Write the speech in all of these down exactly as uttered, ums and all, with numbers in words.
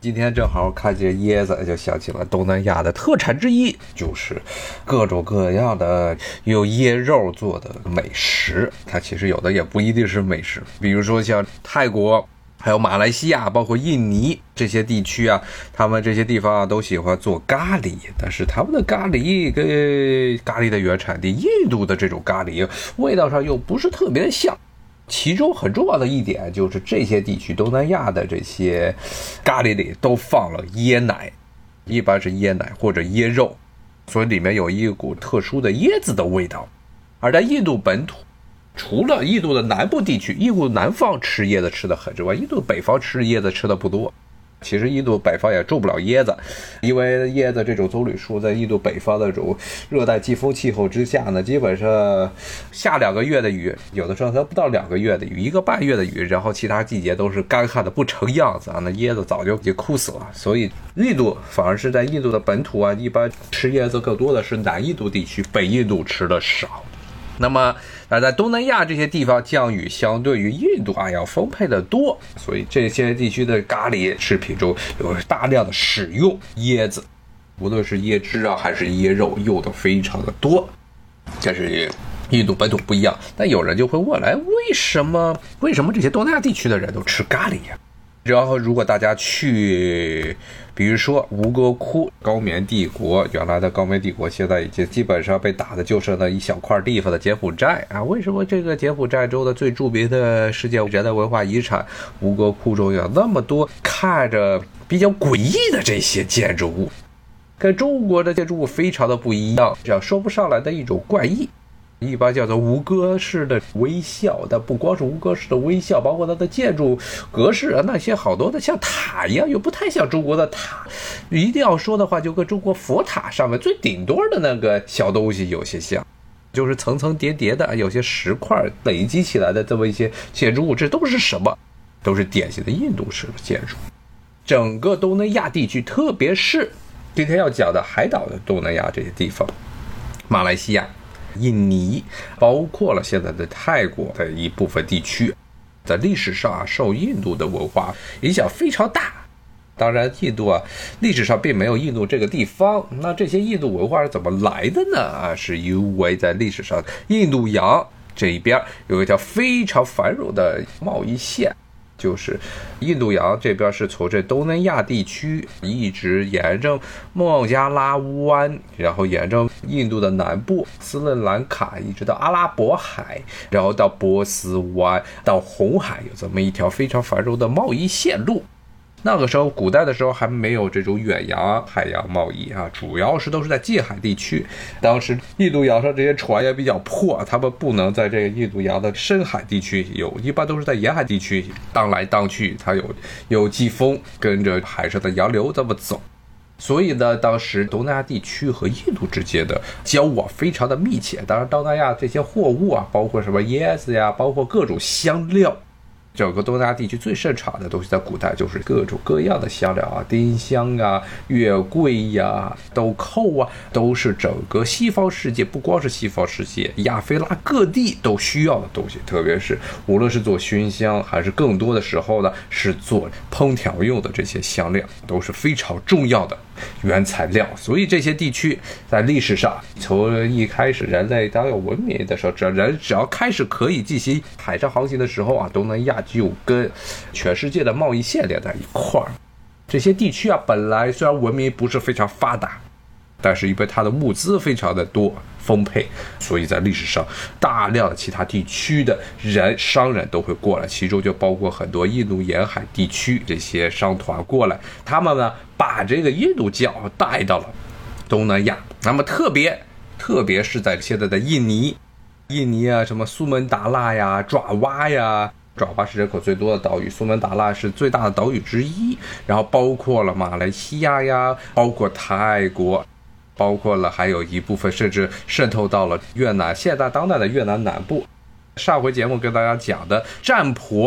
今天正好看见椰子，就想起了东南亚的特产之一，就是各种各样的用椰肉做的美食。它其实有的也不一定是美食，比如说像泰国还有马来西亚包括印尼这些地区啊，他们这些地方啊都喜欢做咖喱，但是他们的咖喱跟咖喱的原产地印度的这种咖喱味道上又不是特别像。其中很重要的一点就是这些地区东南亚的这些咖喱里都放了椰奶，一般是椰奶或者椰肉，所以里面有一股特殊的椰子的味道。而在印度本土，除了印度的南部地区，印度南方吃椰子吃的很之外，印度北方吃椰子吃的不多。其实印度北方也种不了椰子，因为椰子这种棕榈树在印度北方的这种热带季风气候之下呢，基本上下两个月的雨，有的时候它不到两个月的雨，一个半月的雨，然后其他季节都是干旱的不成样子啊，那椰子早就已经枯死了。所以印度反而是在印度的本土啊，一般吃椰子更多的是南印度地区，北印度吃的少。那么而在东南亚这些地方，降雨相对于印度啊要丰沛的多，所以这些地区的咖喱食品中有大量的使用椰子，无论是椰汁啊还是椰肉，用的非常的多。这是印度本土不一样。但有人就会问来，为什么为什么这些东南亚地区的人都吃咖喱呀？然后如果大家去比如说吴哥窟高棉帝国，原来的高棉帝国现在已经基本上被打的就剩了一小块地方的柬埔寨啊。为什么这个柬埔寨州的最著名的世界人类文化遗产吴哥窟中有那么多看着比较诡异的这些建筑物，跟中国的建筑物非常的不一样，这样说不上来的一种怪异，一般叫做吴哥式的微笑。但不光是吴哥式的微笑，包括它的建筑格式啊，那些好多的像塔一样，又不太像中国的塔。一定要说的话，就跟中国佛塔上面最顶端的那个小东西有些像，就是层层叠叠的有些石块累积起来的这么一些建筑物。这都是什么？都是典型的印度式的建筑。整个东南亚地区，特别是今天要讲的海岛的东南亚这些地方，马来西亚、印尼，包括了现在的泰国的一部分地区，在历史上啊受印度的文化影响非常大。当然印度啊历史上并没有印度这个地方，那这些印度文化是怎么来的呢？啊，是因为在历史上印度洋这一边有一条非常繁荣的贸易线，就是印度洋这边是从这东南亚地区一直沿着孟加拉湾，然后沿着印度的南部斯里兰卡一直到阿拉伯海，然后到波斯湾到红海，有这么一条非常繁荣的贸易线路。那个时候古代的时候还没有这种远洋海洋贸易啊，主要是都是在近海地区。当时印度洋上这些船也比较破，他们不能在这个印度洋的深海地区游，一般都是在沿海地区荡来荡去，它有有季风，跟着海上的洋流这么走。所以呢，当时东南亚地区和印度之间的交往非常的密切。当然东南亚这些货物啊，包括什么椰子呀，包括各种香料，整个东南亚地区最盛产的东西在古代就是各种各样的香料啊，丁香啊、月桂呀、豆蔻啊，都是整个西方世界，不光是西方世界，亚非拉各地都需要的东西。特别是无论是做熏香，还是更多的时候呢是做烹调用的这些香料，都是非常重要的原材料。所以这些地区在历史上，从一开始人类当有文明的时候，只要人只要开始可以进行海上航行的时候啊，东南亚就跟全世界的贸易线连在一块儿。这些地区啊，本来虽然文明不是非常发达，但是因为它的物资非常的多丰沛，所以在历史上大量的其他地区的人商人都会过来，其中就包括很多印度沿海地区这些商团过来，他们呢把这个印度教带到了东南亚。那么特别特别是在现在的印尼印尼啊，什么苏门答腊呀、爪哇呀，爪哇是人口最多的岛屿，苏门答腊是最大的岛屿之一，然后包括了马来西亚呀，包括泰国，包括了还有一部分甚至渗透到了越南，现在当代的越南南部。上回节目跟大家讲的占婆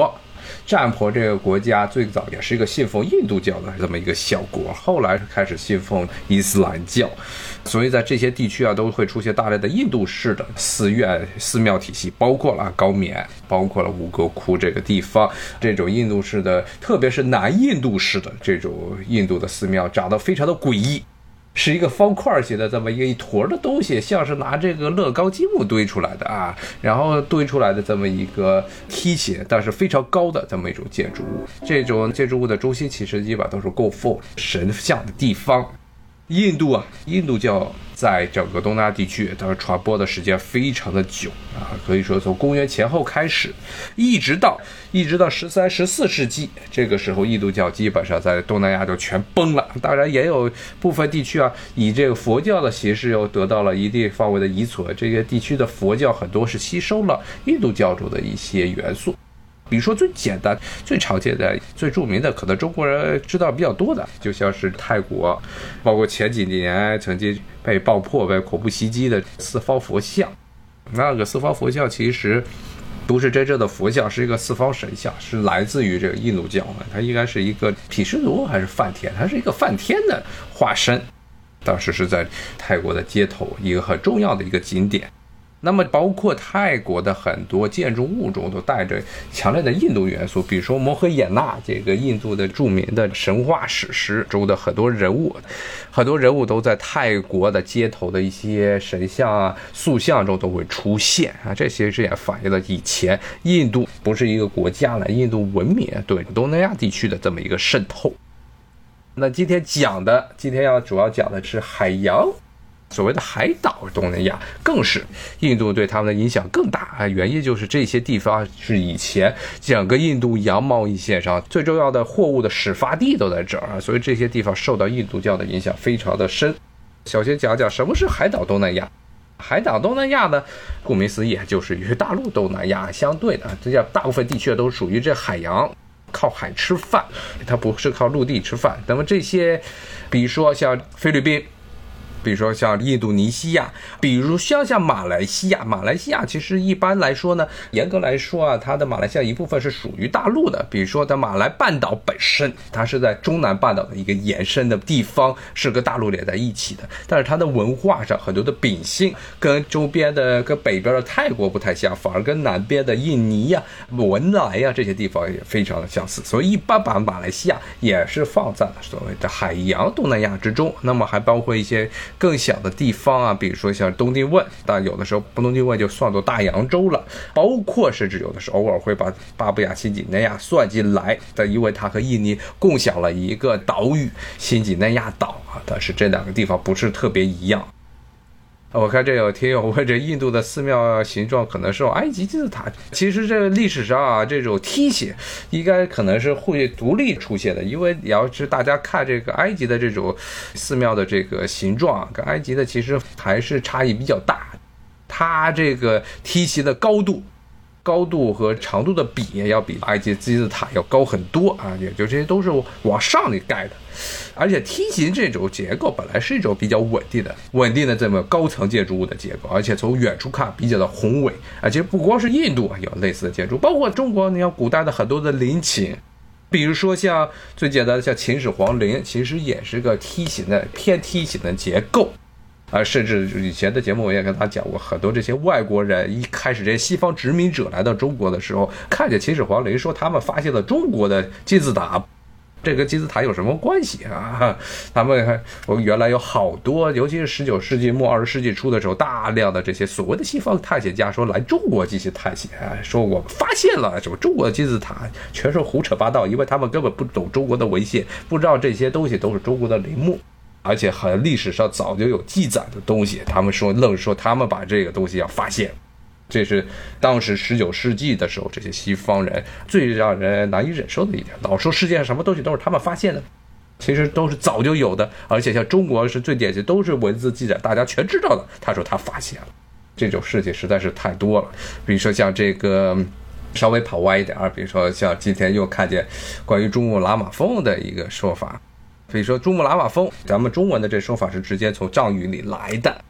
占婆这个国家最早也是一个信奉印度教的这么一个小国，后来开始信奉伊斯兰教，所以在这些地区啊都会出现大量的印度式的寺院寺庙体系，包括了高棉，包括了吴哥窟这个地方，这种印度式的，特别是南印度式的这种印度的寺庙长得非常的诡异，是一个方块形的这么一个一坨的东西，像是拿这个乐高积木堆出来的啊，然后堆出来的这么一个梯形，但是非常高的这么一种建筑物。这种建筑物的中心其实基本都是供奉神像的地方。印度啊，印度教在整个东南亚地区它传播的时间非常的久啊，可以说从公元前后开始，一直到一直到十三、十四世纪，这个时候印度教基本上在东南亚就全崩了。当然也有部分地区啊，以这个佛教的形式又得到了一定范围的遗存，这些地区的佛教很多是吸收了印度教中的一些元素。比如说最简单最常见的最著名的可能中国人知道比较多的，就像是泰国包括前几年曾经被爆破被恐怖袭击的四方佛像。那个四方佛像其实不是真正的佛像，是一个四方神像，是来自于这个印度教，它应该是一个毗湿奴还是梵天，它是一个梵天的化身，当时是在泰国的街头一个很重要的一个景点。那么包括泰国的很多建筑物中都带着强烈的印度元素，比如说摩诃衍那，这个印度的著名的神话史诗中的很多人物，很多人物都在泰国的街头的一些神像啊塑像中都会出现啊，这些也反映了以前印度不是一个国家了，印度文明对东南亚地区的这么一个渗透。那今天讲的今天要主要讲的是海洋，所谓的海岛东南亚更是印度对他们的影响更大，原因就是这些地方是以前整个印度洋贸易线上最重要的货物的始发地都在这儿，所以这些地方受到印度教的影响非常的深。首先讲讲什么是海岛东南亚。海岛东南亚呢，顾名思义就是与大陆东南亚相对的，这样大部分地区都属于这海洋，靠海吃饭，它不是靠陆地吃饭。那么这些比如说像菲律宾，比如说像印度尼西亚，比如像像马来西亚，马来西亚其实一般来说呢，严格来说啊，它的马来西亚一部分是属于大陆的，比如说它马来半岛本身，它是在中南半岛的一个延伸的地方，是跟大陆连在一起的，但是它的文化上很多的秉性跟周边的跟北边的泰国不太像，反而跟南边的印尼呀、文莱呀这些地方也非常的相似，所以一般把马来西亚也是放在了所谓的海洋东南亚之中。那么还包括一些更小的地方啊，比如说像东帝汶，但有的时候东帝汶就算作大洋洲了，包括甚至有的时候偶尔会把巴布亚新几内亚算进来的，因为它和印尼共享了一个岛屿新几内亚岛啊，但是这两个地方不是特别一样。我看这有听友问，这印度的寺庙形状可能是埃及金字塔，其实这历史上啊，这种梯形应该可能是会独立出现的，因为要是大家看这个埃及的这种寺庙的这个形状，跟埃及的其实还是差异比较大，它这个梯形的高度。高度和长度的比要比埃及金字塔要高很多啊，也就这些都是往上的盖的，而且梯形这种结构本来是一种比较稳定的稳定的这么高层建筑物的结构，而且从远处看比较的宏伟，而且不光是印度有类似的建筑，包括中国你看古代的很多的陵寝，比如说像最简单的像秦始皇陵，其实也是个梯形的偏梯形的结构。啊，甚至以前的节目我也跟他讲过，很多这些外国人一开始这些西方殖民者来到中国的时候，看见秦始皇陵说他们发现了中国的金字塔，这跟金字塔有什么关系啊？他们我原来有好多，尤其是十九世纪末二十世纪初的时候，大量的这些所谓的西方探险家说来中国进行探险，说我们发现了什么中国的金字塔，全是胡扯八道，因为他们根本不懂中国的文献，不知道这些东西都是中国的陵墓。而且很历史上早就有记载的东西，他们说愣说他们把这个东西要发现，这是当时十九世纪的时候这些西方人最让人难以忍受的一点，老说世界上什么东西都是他们发现的，其实都是早就有的，而且像中国是最典型，都是文字记载大家全知道的，他说他发现了，这种事情实在是太多了。比如说像这个稍微跑歪一点，比如说像今天又看见关于珠穆朗玛峰的一个说法，比如说珠穆朗玛峰，咱们中文的这说法是直接从藏语里来的，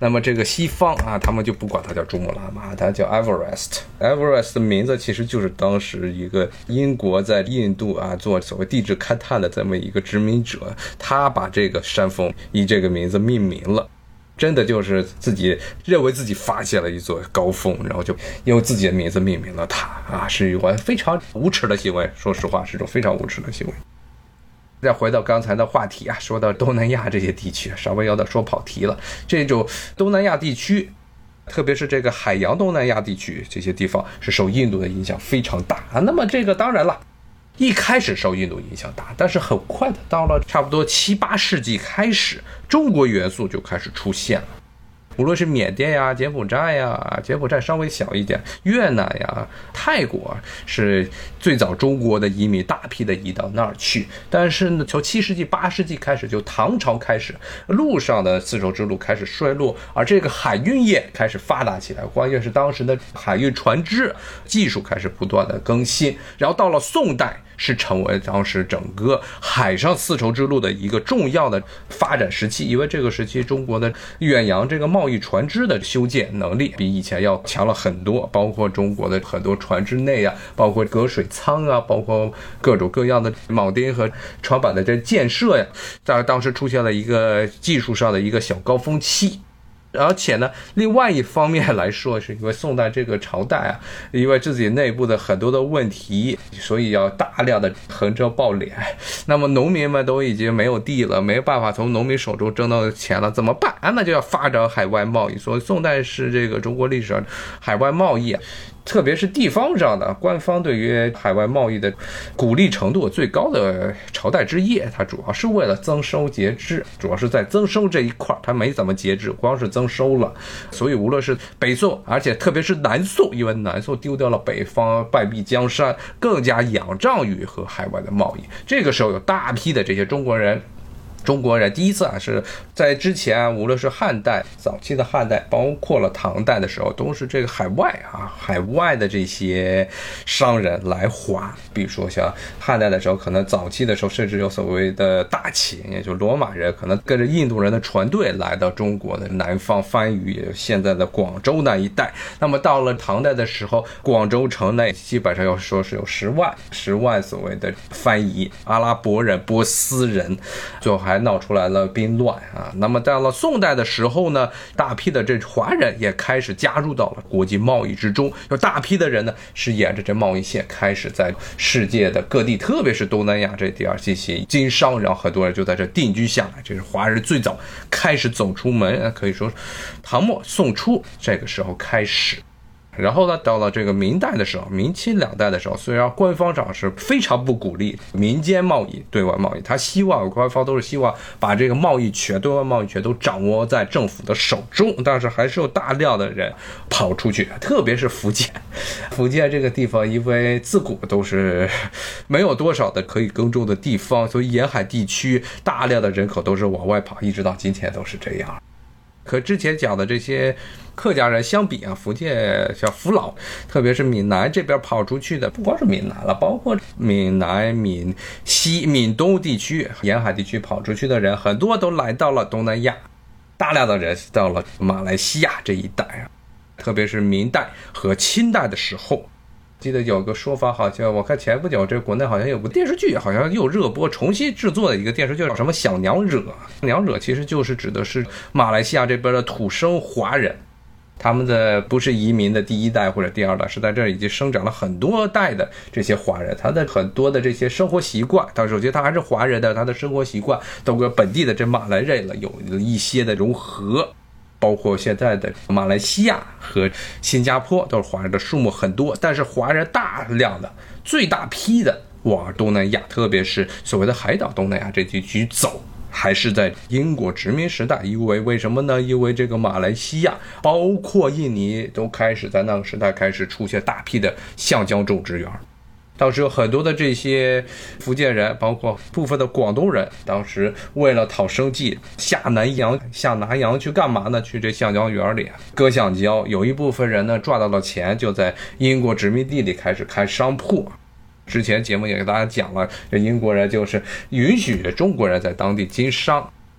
那么这个西方啊，他们就不管它叫珠穆朗玛，它叫 Everest。Everest 的名字其实就是当时一个英国在印度啊做所谓地质勘探的这么一个殖民者，他把这个山峰以这个名字命名了。真的就是自己认为自己发现了一座高峰，然后就用自己的名字命名了它啊，是一个非常无耻的行为。说实话，是一种非常无耻的行为。再回到刚才的话题啊，说到东南亚这些地区，稍微有点说跑题了。这种东南亚地区，特别是这个海洋东南亚地区，这些地方是受印度的影响非常大啊。那么这个当然了，一开始受印度影响大，但是很快的到了差不多七八世纪开始，中国元素就开始出现了。无论是缅甸呀、柬埔寨呀，柬埔寨稍微小一点，越南呀、泰国是最早中国的移民大批的移到那儿去。但是呢，从七世纪、八世纪开始，就唐朝开始，陆上的丝绸之路开始衰落，而这个海运业开始发达起来。关键是当时的海运船只技术开始不断的更新，然后到了宋代，是成为当时整个海上丝绸之路的一个重要的发展时期。因为这个时期中国的远洋这个贸易船只的修建能力比以前要强了很多，包括中国的很多船只内啊，包括隔水舱啊，包括各种各样的铆钉和船板的这建设呀，在当时出现了一个技术上的一个小高峰期。而且呢，另外一方面来说，是因为宋代这个朝代啊，因为自己内部的很多的问题，所以要大量的横征暴敛。那么农民们都已经没有地了，没办法从农民手中挣到钱了，怎么办？那就要发展海外贸易。所以宋代是这个中国历史上海外贸易啊，特别是地方上的官方对于海外贸易的鼓励程度最高的朝代之一。它主要是为了增收节制，主要是在增收这一块它没怎么节制，光是增收了。所以无论是北宋，而且特别是南宋，因为南宋丢掉了北方，败壁江山，更加仰仗于和海外的贸易。这个时候有大批的这些中国人中国人第一次啊，是在之前无论是汉代早期的汉代，包括了唐代的时候，都是这个海外啊海外的这些商人来华。比如说像汉代的时候，可能早期的时候甚至有所谓的大秦，也就罗马人可能跟着印度人的船队来到中国的南方番禺，现在的广州那一带。那么到了唐代的时候，广州城内基本上要说是有十万十万所谓的番禺阿拉伯人、波斯人，最后还还闹出来了兵乱啊。那么到了宋代的时候呢，大批的这华人也开始加入到了国际贸易之中，有大批的人呢是沿着这贸易线开始在世界的各地，特别是东南亚这地儿进行经商，然后很多人就在这定居下来。这是华人最早开始走出门，可以说唐末宋初这个时候开始。然后呢，到了这个明代的时候，明清两代的时候，虽然官方上是非常不鼓励民间贸易、对外贸易，他希望官方都是希望把这个贸易权、对外贸易权都掌握在政府的手中，但是还是有大量的人跑出去，特别是福建。福建这个地方，因为自古都是没有多少的可以耕种的地方，所以沿海地区大量的人口都是往外跑，一直到今天都是这样。和之前讲的这些客家人相比啊，福建像福佬，特别是闽南这边跑出去的，不光是闽南了，包括闽南、闽西、闽东地区沿海地区跑出去的人，很多都来到了东南亚，大量的人到了马来西亚这一带啊，特别是明代和清代的时候。记得有个说法，好像我看前不久这国内好像有部电视剧，好像又热播重新制作的一个电视剧，叫什么小娘惹。娘惹其实就是指的是马来西亚这边的土生华人，他们的不是移民的第一代或者第二代，是在这儿已经生长了很多代的这些华人，他的很多的这些生活习惯，他首先他还是华人的，他的生活习惯都跟本地的这马来人了有一些的融合。包括现在的马来西亚和新加坡都是华人的数目很多，但是华人大量的最大批的往东南亚，特别是所谓的海岛东南亚这地区走，还是在英国殖民时代。因为为什么呢？因为这个马来西亚包括印尼都开始在那个时代开始出现大批的橡胶种植园。当时有很多的这些福建人，包括部分的广东人，当时为了讨生计，下南洋下南洋去干嘛呢？去这橡胶园里割橡胶。有一部分人呢赚到了钱，就在英国殖民地里开始开商铺。之前节目也给大家讲了，这英国人就是允许中国人在当地经商。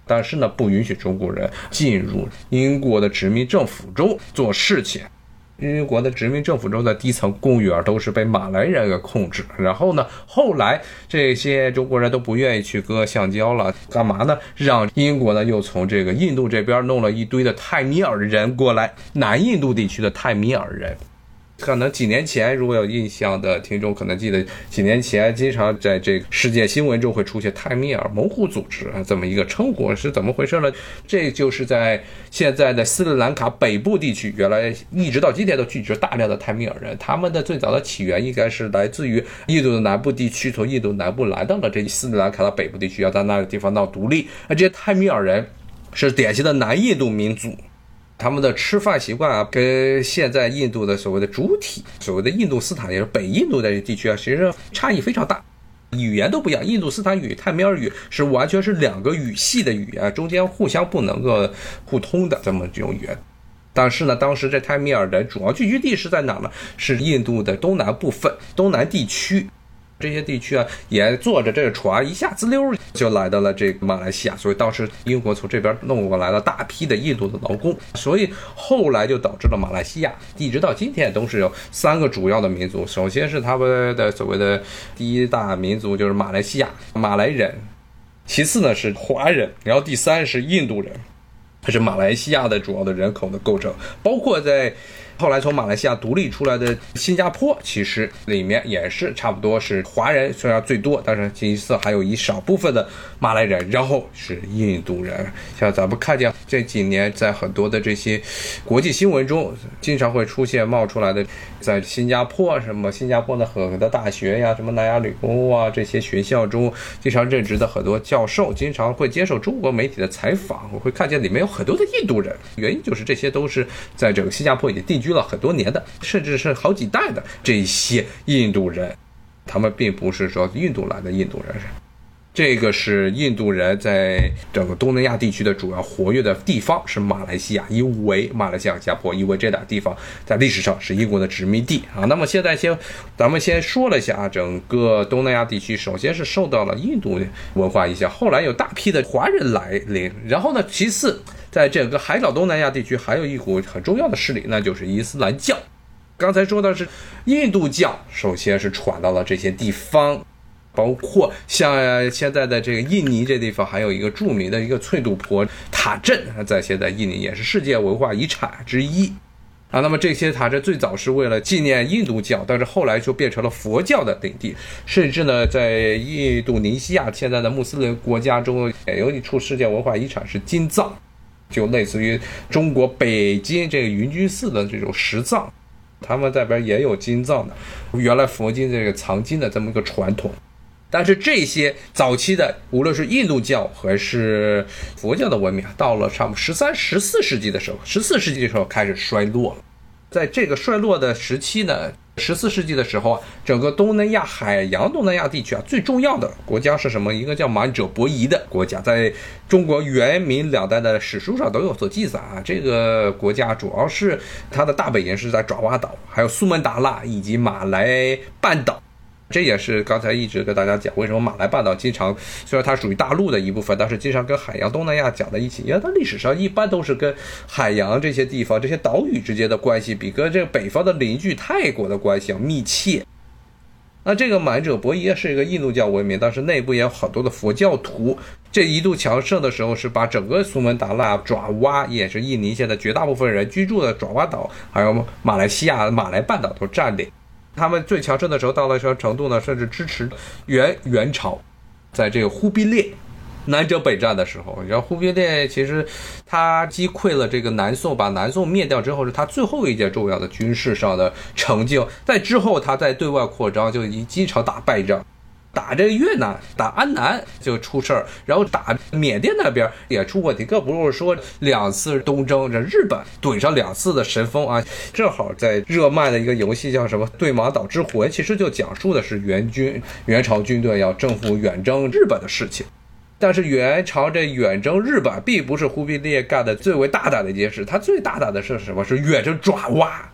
但是呢，不允许中国人进入英国的殖民政府中做事情。英国的殖民政府中的低层公园都是被马来人给控制，然后呢，后来这些中国人都不愿意去割橡胶了，干嘛呢？让英国呢又从这个印度这边弄了一堆的泰米尔人过来，南印度地区的泰米尔人。可能几年前，如果有印象的听众可能记得，几年前经常在这个世界新闻中会出现泰米尔门户组织这么一个称呼，是怎么回事呢？这就是在现在的斯里兰卡北部地区，原来一直到今天都聚集着大量的泰米尔人，他们的最早的起源应该是来自于印度的南部地区，从印度南部来到了这斯里兰卡的北部地区，要在那个地方闹独立。而这些泰米尔人是典型的南印度民族，他们的吃饭习惯啊，跟现在印度的所谓的主体，所谓的印度斯坦也是北印度的地区啊，其实差异非常大，语言都不一样。印度斯坦语、泰米尔语是完全是两个语系的语言，中间互相不能够互通的这么这种语言。但是呢，当时这泰米尔人主要聚居地是在哪呢？是印度的东南部分，东南地区。这些地区啊，也坐着这个船，一下子溜就来到了这个马来西亚，所以当时英国从这边弄过来了大批的印度的劳工，所以后来就导致了马来西亚一直到今天都是有三个主要的民族。首先是他们的所谓的第一大民族就是马来西亚马来人，其次呢是华人，然后第三是印度人，这是马来西亚的主要的人口的构成。包括在后来从马来西亚独立出来的新加坡，其实里面也是差不多是华人，虽然最多，但是其次还有一少部分的马来人，然后是印度人。像咱们看见这几年在很多的这些国际新闻中，经常会出现冒出来的，在新加坡什么新加坡的很多大学呀，什么南亚理工啊这些学校中，经常任职的很多教授，经常会接受中国媒体的采访，我会看见里面有很多的印度人，原因就是这些都是在这个新加坡已经定居了很多年的，甚至是好几代的这些印度人，他们并不是说印度来的印度人。这个是印度人在整个东南亚地区的主要活跃的地方是马来西亚，因为马来西亚、新加坡，因为这俩地方在历史上是英国的殖民地啊。那么现在先咱们先说了一下啊，整个东南亚地区首先是受到了印度文化影响，后来有大批的华人来临，然后呢，其次在整个海岛东南亚地区还有一股很重要的势力，那就是伊斯兰教。刚才说的是印度教首先是传到了这些地方，包括像现在的这个印尼这地方还有一个著名的一个翠度婆塔镇，在现在印尼也是世界文化遗产之一啊。那么这些塔镇最早是为了纪念印度教，但是后来就变成了佛教的领地，甚至呢在印度尼西亚现在的穆斯林国家中也有一处世界文化遗产是金藏，就类似于中国北京这个云居寺的这种石藏，他们那边也有金藏的，原来佛经这个藏经的这么一个传统。但是这些早期的无论是印度教还是佛教的文明，到了差不多十三、十四世纪的时候，十四世纪的时候开始衰落了。在这个衰落的时期呢，十四世纪的时候啊，整个东南亚海洋东南亚地区啊，最重要的国家是什么？一个叫满者伯夷的国家，在中国元明两代的史书上都有所记载啊。这个国家主要是它的大本营是在爪哇岛，还有苏门答腊以及马来半岛。这也是刚才一直跟大家讲，为什么马来半岛经常虽然它属于大陆的一部分，但是经常跟海洋东南亚讲在一起，因为它历史上一般都是跟海洋这些地方这些岛屿之间的关系比跟这个北方的邻居泰国的关系要密切。那这个满者伯夷是一个印度教文明，但是内部也有很多的佛教徒，这一度强盛的时候是把整个苏门答腊、爪哇，也是印尼现在绝大部分人居住的爪哇岛，还有马来西亚马来半岛都占领。他们最强盛的时候到了什么程度呢？甚至支持元元朝，在这个忽必烈南征北战的时候，然后忽必烈其实他击溃了这个南宋，把南宋灭掉之后，是他最后一件重要的军事上的成就。在之后他在对外扩张，就经常打败仗，打这个越南打安南就出事儿，然后打缅甸那边也出问题，更不是说两次东征，这日本怼上两次的神风啊。正好在热卖的一个游戏叫什么对马岛之魂，其实就讲述的是元军元朝军队要征服远征日本的事情。但是元朝这远征日本并不是忽必烈干的最为大胆的一件事，他最大胆的是什么？是远征爪哇。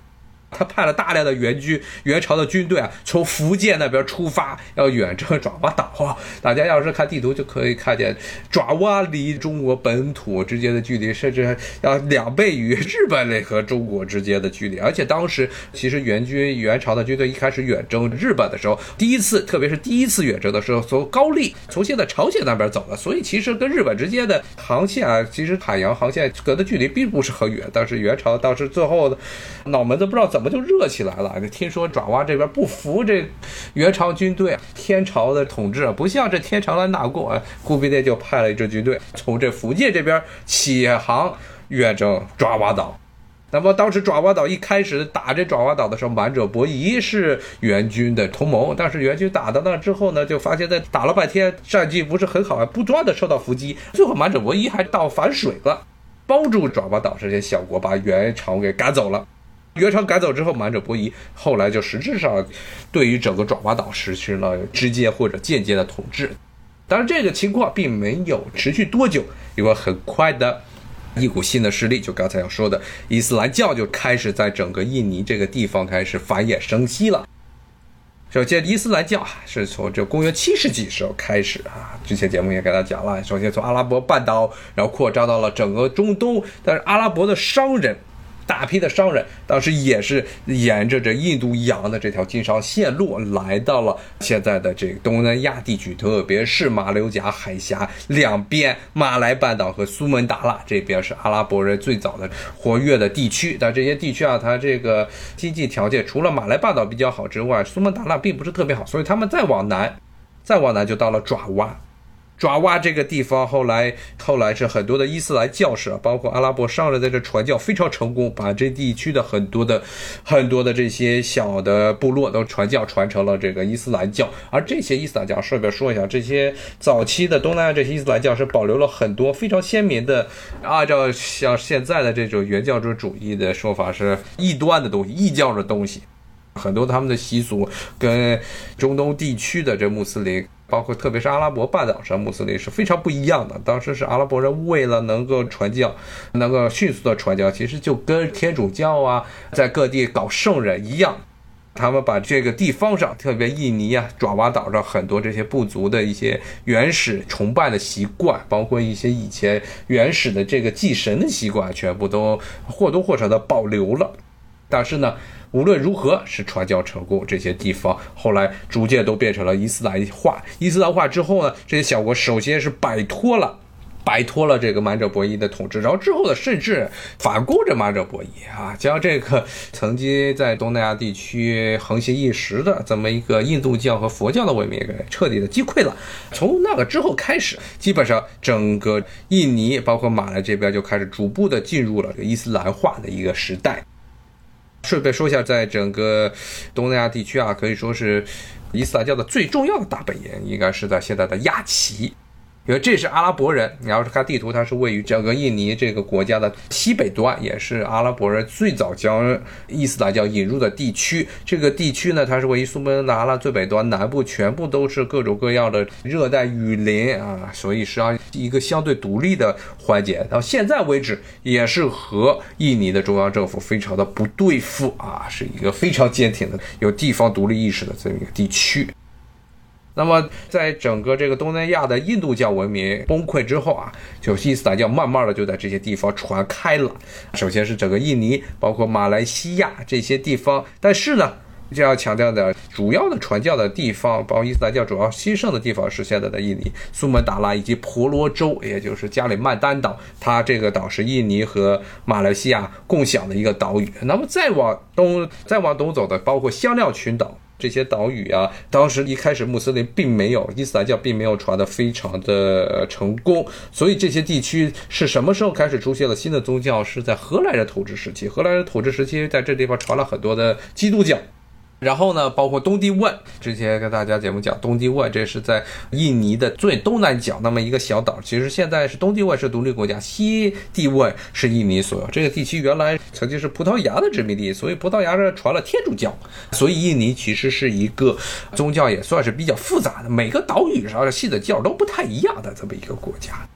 他派了大量的援军，元朝的军队啊，从福建那边出发，要远征爪哇岛啊。大家要是看地图就可以看见，爪哇离中国本土之间的距离，甚至要两倍于日本和中国之间的距离。而且当时其实元军元朝的军队一开始远征日本的时候，第一次，特别是第一次远征的时候，从高丽，从现在朝鲜那边走的，所以其实跟日本之间的航线啊，其实海洋航线隔的距离并不是很远。但是元朝当时最后的脑门子不知道怎么就热起来了，听说爪哇这边不服这元朝军队天朝的统治，不像这天朝来纳贡，忽必烈就派了一支军队从这福建这边起航远征爪哇岛。那么当时爪哇岛一开始打这爪哇岛的时候，满者伯夷是元军的同盟，但是元军打到那之后呢，就发现在打了半天战绩不是很好，不断的受到伏击，最后满者伯夷还到反水了，帮助爪哇岛这些小国把元朝给赶走了。元朝赶走之后，满者伯夷后来就实质上对于整个爪哇岛实施了直接或者间接的统治。当然这个情况并没有持续多久，因为很快的一股新的势力，就刚才要说的伊斯兰教就开始在整个印尼这个地方开始繁衍生息了。首先伊斯兰教是从这公元七世纪时候开始啊，之前节目也给大家讲了，首先从阿拉伯半岛，然后扩张到了整个中东。但是阿拉伯的商人，大批的商人当时也是沿着这印度洋的这条经商线路来到了现在的这个东南亚地区，特别是马六甲海峡两边，马来半岛和苏门答腊这边是阿拉伯人最早的活跃的地区。但这些地区啊，它这个经济条件除了马来半岛比较好之外，苏门答腊并不是特别好，所以他们再往南再往南就到了爪哇。爪哇这个地方后来后来是很多的伊斯兰教士啊，包括阿拉伯商人在这传教非常成功，把这地区的很多的很多的这些小的部落都传教传承了这个伊斯兰教。而这些伊斯兰教顺便说一下，这些早期的东南亚这些伊斯兰教是保留了很多非常鲜明的，按照像现在的这种原教旨主义的说法是异端的东西，异教的东西。很多他们的习俗跟中东地区的这穆斯林，包括特别是阿拉伯半岛上穆斯林是非常不一样的。当时是阿拉伯人为了能够传教，能够迅速的传教，其实就跟天主教啊在各地搞圣人一样，他们把这个地方上，特别印尼啊爪哇岛上很多这些部族的一些原始崇拜的习惯，包括一些以前原始的这个祭神的习惯，全部都或多或少的保留了。但是呢，无论如何是传教成功，这些地方后来逐渐都变成了伊斯兰化。伊斯兰化之后呢，这些小国首先是摆脱了摆脱了这个满者伯夷的统治，然后之后呢，甚至反攻着满者伯夷啊，将这个曾经在东南亚地区横行一时的这么一个印度教和佛教的文明给彻底的击溃了。从那个之后开始，基本上整个印尼包括马来这边就开始逐步的进入了伊斯兰化的一个时代。顺便说一下，在整个东南亚地区啊，可以说是伊斯兰教的最重要的大本营应该是在现在的亚齐，因为这是阿拉伯人，你要是看地图，它是位于整个印尼这个国家的西北端，也是阿拉伯人最早将伊斯兰教引入的地区。这个地区呢，它是位于苏门答腊最北端，南部全部都是各种各样的热带雨林啊，所以是一个相对独立的环节。到现在为止，也是和印尼的中央政府非常的不对付啊，是一个非常坚挺的有地方独立意识的这么一个地区。那么在整个这个东南亚的印度教文明崩溃之后啊，就伊斯兰教慢慢的就在这些地方传开了。首先是整个印尼，包括马来西亚这些地方，但是呢，就要强调的主要的传教的地方，包括伊斯兰教主要兴盛的地方是现在的印尼、苏门答腊以及婆罗洲，也就是加里曼丹岛。它这个岛是印尼和马来西亚共享的一个岛屿。那么再往东再往东走的，包括香料群岛这些岛屿啊，当时一开始穆斯林并没有伊斯兰教并没有传得非常的成功，所以这些地区是什么时候开始出现了新的宗教？是在荷兰人统治时期。荷兰人统治时期在这地方传了很多的基督教。然后呢，包括东帝汶，之前跟大家节目讲东帝汶，这是在印尼的最东南角那么一个小岛。其实现在是东帝汶是独立国家，西帝汶是印尼所有。这个地区原来曾经是葡萄牙的殖民地，所以葡萄牙人传了天主教，所以印尼其实是一个宗教也算是比较复杂的，每个岛屿上信的教都不太一样的这么一个国家。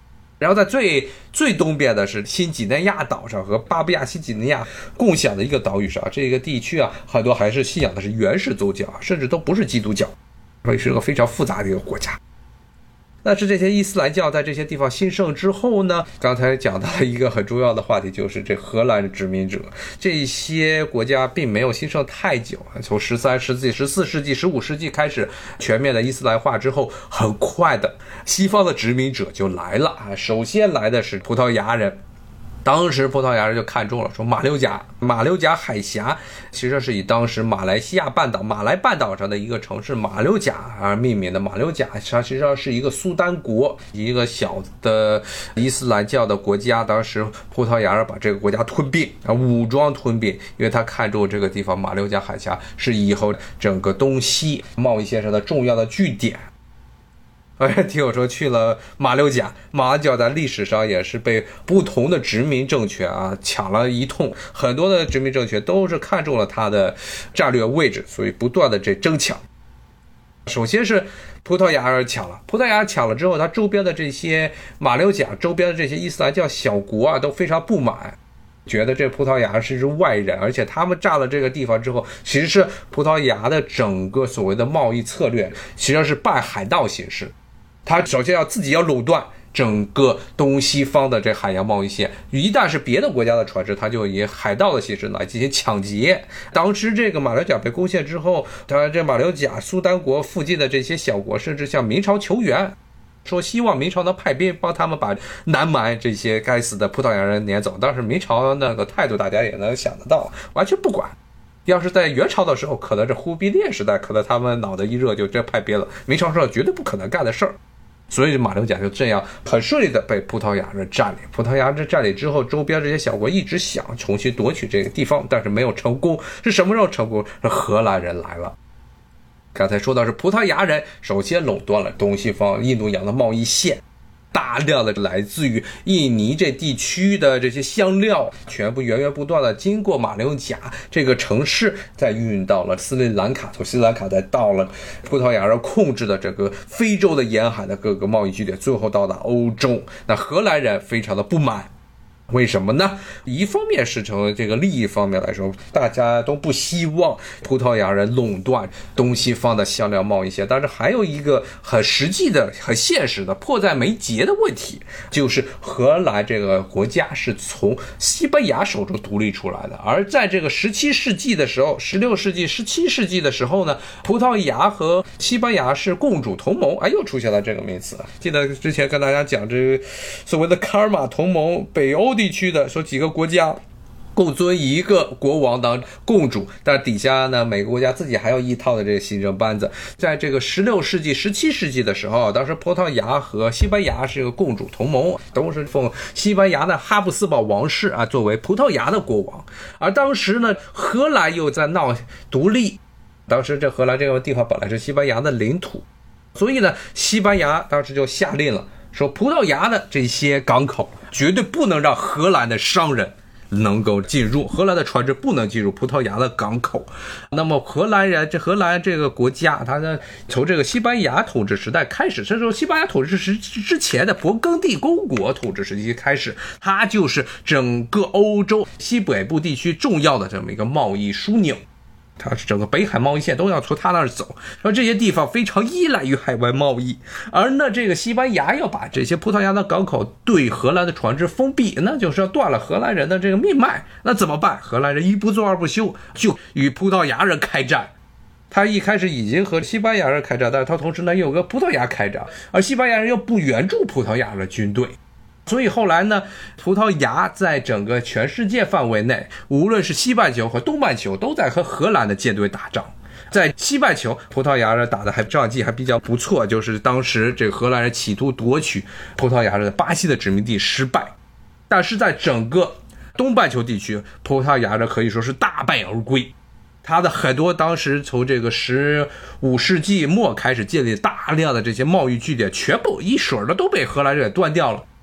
然后在最最东边的是新几内亚岛上和巴布亚新几内亚共享的一个岛屿上，这个地区啊，很多还是信仰的是原始宗教，甚至都不是基督教，所以是个非常复杂的一个国家。但是这些伊斯兰教在这些地方兴盛之后呢，刚才讲到了一个很重要的话题，就是这荷兰殖民者，这些国家并没有兴盛太久，从十三世纪、十四世纪、十五世纪开始全面的伊斯兰化之后，很快的西方的殖民者就来了啊。首先来的是葡萄牙人。当时葡萄牙人就看中了，说马六甲马六甲海峡其实是以当时马来西亚半岛马来半岛上的一个城市马六甲而命名的。马六甲它实际上是一个苏丹国，一个小的伊斯兰教的国家。当时葡萄牙人把这个国家吞并，武装吞并，因为他看中这个地方马六甲海峡是以后整个东西贸易线上的重要的据点。而且听我说去了马六甲，马六甲在历史上也是被不同的殖民政权啊抢了一通，很多的殖民政权都是看中了它的战略位置，所以不断的这争抢。首先是葡萄牙人抢了，葡萄牙抢了之后，它周边的这些马六甲周边的这些伊斯兰教小国啊都非常不满，觉得这葡萄牙是外人，而且他们占了这个地方之后，其实是葡萄牙的整个所谓的贸易策略实际上是半海盗形式。他首先要自己要垄断整个东西方的这海洋贸易线，一旦是别的国家的船只，他就以海盗的形式来进行抢劫。当时这个马六甲被攻陷之后，当然这马六甲苏丹国附近的这些小国甚至向明朝求援，说希望明朝能派兵帮他们把南蛮这些该死的葡萄牙人撵走。当时明朝那个态度大家也能想得到，完全不管。要是在元朝的时候，可能这忽必烈时代，可能他们脑袋一热就这派兵了，明朝是绝对不可能干的事儿。所以马六甲就这样很顺利的被葡萄牙人占领。葡萄牙人占领之后，周边这些小国一直想重新夺取这个地方，但是没有成功。是什么时候成功？是荷兰人来了。刚才说到是葡萄牙人首先垄断了东西方印度洋的贸易线，大量的来自于印尼这地区的这些香料全部源源不断的经过马六甲这个城市，再运到了斯里兰卡，从斯里兰卡再到了葡萄牙人控制的整个非洲的沿海的各个贸易据点，最后到达欧洲。那荷兰人非常的不满，为什么呢？一方面是从这个利益方面来说，大家都不希望葡萄牙人垄断东西方的香料贸易线，但是还有一个很实际的很现实的迫在眉睫的问题，就是荷兰这个国家是从西班牙手中独立出来的。而在这个十七世纪的时候，十六世纪十七世纪的时候呢，葡萄牙和西班牙是共主同盟。哎，又出现了这个名词。记得之前跟大家讲这个所谓的卡尔马同盟，北欧地区的说几个国家共尊一个国王当共主，但底下呢每个国家自己还有一套的这个行政班子。在这个十六世纪十七世纪的时候，当时葡萄牙和西班牙是一个共主同盟，都是奉西班牙的哈布斯堡王室啊作为葡萄牙的国王。而当时呢荷兰又在闹独立，当时这荷兰这个地方本来是西班牙的领土，所以呢西班牙当时就下令了，说葡萄牙的这些港口绝对不能让荷兰的商人能够进入，荷兰的船只不能进入葡萄牙的港口。那么荷兰人，这荷兰这个国家，它呢从这个西班牙统治时代开始，甚至西班牙统治时之前的勃艮第公国统治时期开始，它就是整个欧洲西北部地区重要的这么一个贸易枢纽。它是整个北海贸易线都要从它那儿走，而这些地方非常依赖于海外贸易。而呢这个西班牙要把这些葡萄牙的港口对荷兰的船只封闭，那就是要断了荷兰人的这个命脉。那怎么办？荷兰人一不做二不休，就与葡萄牙人开战。他一开始已经和西班牙人开战，但是他同时呢又跟葡萄牙开战，而西班牙人又不援助葡萄牙的军队。所以后来呢，葡萄牙在整个全世界范围内，无论是西半球和东半球，都在和荷兰的舰队打仗。在西半球，葡萄牙人打的还战绩还比较不错，就是当时这个荷兰人企图夺取葡萄牙人的巴西的殖民地失败。但是在整个东半球地区，葡萄牙人可以说是大败而归。他的很多当时从这个十五世纪末开始建立大量的这些贸易据点，全部一水儿的都被荷兰人给断掉了。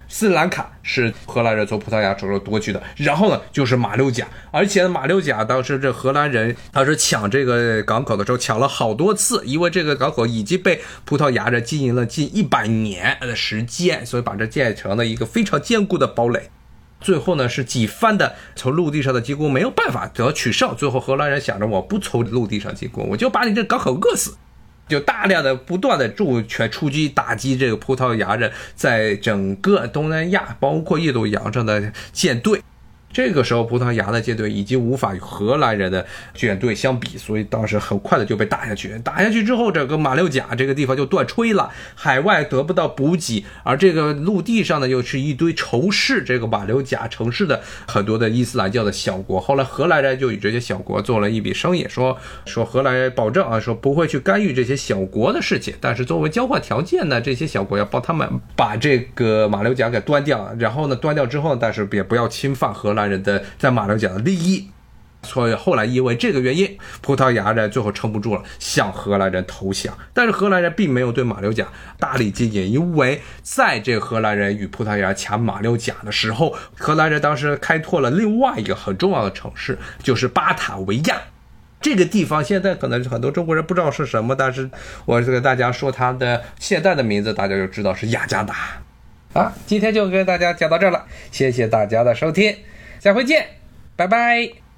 斯里兰卡是荷兰人从葡萄牙手中夺取的，然后呢就是马六甲，而且马六甲当时这荷兰人当时抢这个港口的时候抢了好多次，因为这个港口已经被葡萄牙人经营了近一百年的时间，所以把这建成了一个非常坚固的堡垒。最后呢是几番的从陆地上的进攻没有办法得取胜，最后荷兰人想着我不从陆地上进攻，我就把你这港口饿死，就大量的不断的重拳出击打击这个葡萄牙人在整个东南亚包括印度洋上的舰队。这个时候葡萄牙的舰队已经无法与荷兰人的舰队相比，所以当时很快的就被打下去。打下去之后，整个马六甲这个地方就断炊了，海外得不到补给，而这个陆地上呢又是一堆仇视这个马六甲城市的很多的伊斯兰教的小国。后来荷兰人就与这些小国做了一笔生意，说说荷兰人保证啊，说不会去干预这些小国的事情，但是作为交换条件呢，这些小国要帮他们把这个马六甲给端掉，然后呢端掉之后，但是也不要侵犯荷兰人的在马六甲的利益。所以后来因为这个原因，葡萄牙人最后撑不住了，向荷兰人投降。但是荷兰人并没有对马六甲大力进攻，因为在这个荷兰人与葡萄牙抢马六甲的时候，荷兰人当时开拓了另外一个很重要的城市，就是巴塔维亚。这个地方现在可能很多中国人不知道是什么，但是我跟大家说它的现在的名字，大家就知道是雅加达。好，今天就跟大家讲到这儿了，谢谢大家的收听，下回见，拜拜。